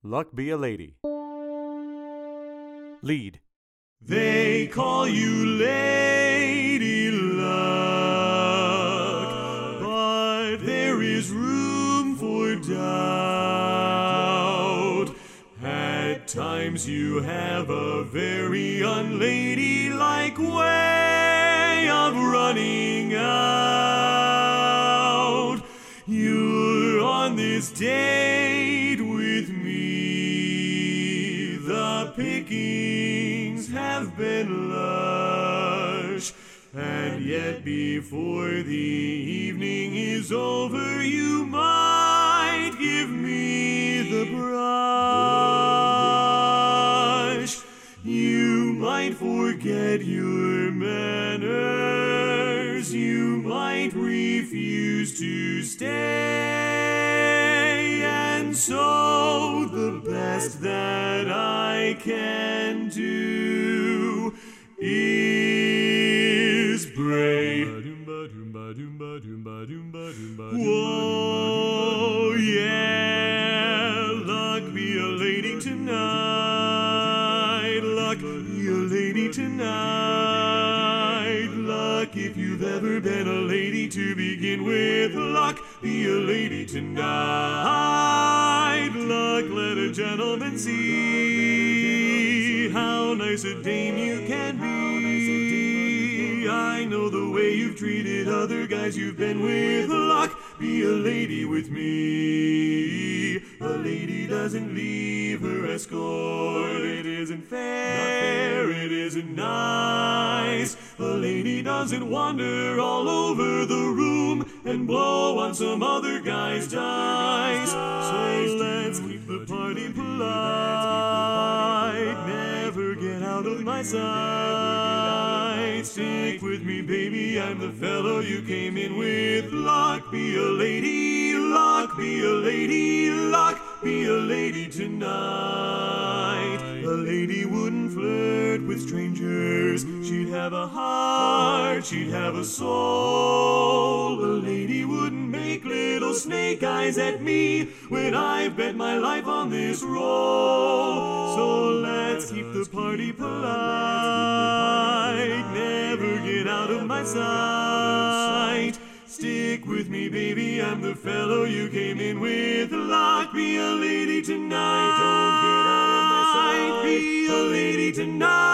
Luck be a lady. Lead. They call you Lady Luck, but there is room for doubt. At times you have a very unladylike way of running out. You're on this date with me. The pickings have been lush, and yet before the evening is over, you might give me the brush. You might forget your manners. You might refuse to stay, and so the best that I can do is break. Whoa, yeah, luck be a lady tonight. Luck be a lady tonight. Luck, if you've ever been a lady to begin with. Luck be a lady tonight. Luck, let a gentleman see how nice a dame you can be. I know the way you've treated other guys you've been with. Luck, be a lady with me. A lady doesn't leave her escort. It isn't fair, it isn't nice. A lady doesn't wander all over the room and blow on some other guy's dice. So let's keep the party polite. Never get out of my sight. Stick with me, baby, I'm the fellow you came in with. Luck, be a lady. Luck, be a lady. Luck, be a lady tonight. A lady wouldn't flirt with strangers. She'd have a heart, she'd have a soul. A lady wouldn't make little snake eyes at me when I've bet my life on this roll. So let's keep the party polite. Never get out of my sight. Stick with me, baby, I'm the fellow you came in with. Luck, be a lady tonight. Don't get out of my sight. Be a lady tonight.